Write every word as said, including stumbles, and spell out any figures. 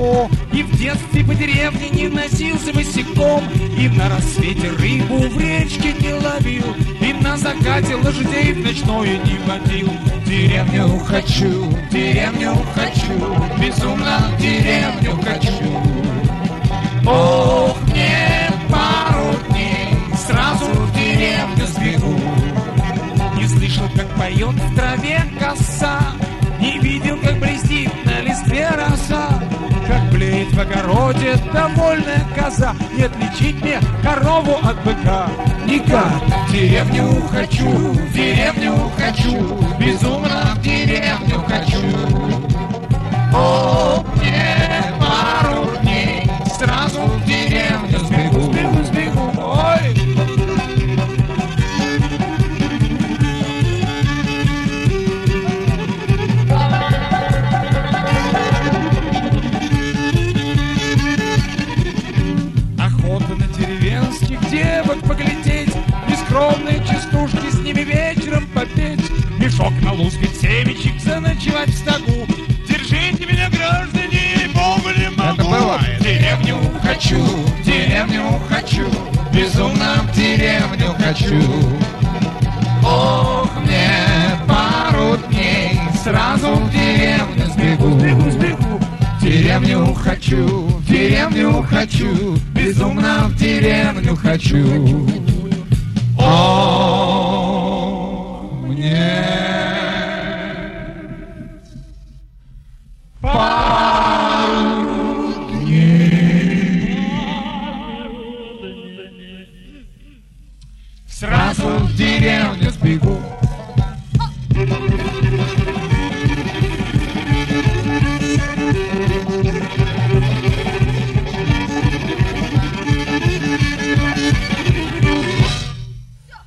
далеко. И в детстве по деревне не носился босиком, и на рассвете рыбу в речке не ловил, и на закате лошадей в ночное не водил. В деревню хочу, в деревню хочу, безумно в деревню хочу. Ох, мне пару дней, сразу в деревню сбегу. Не слышал, как поет в траве коса, не видел, как блестит на листве роса, как блеет в огороде довольная коза. Не отличить мне корову от быка никак. В деревню хочу, в деревню хочу, безумно в деревню хочу. О, мне пару дней, сразу в деревню сбегу, сбегу, сбегу, ой. Охота на деревенских девок поглядеть, бескровные частушки с ними вечером попеть, мешок на лузге семечек заночевать в стогу. Держите меня, граждане, Богу не могу. В деревню хочу, в деревню хочу, безумно в деревню хочу. Ох, мне пару дней, сразу в деревню сбегу, сбегу, сбегу. В деревню хочу, в деревню хочу, безумно в деревню хочу. Ох, мне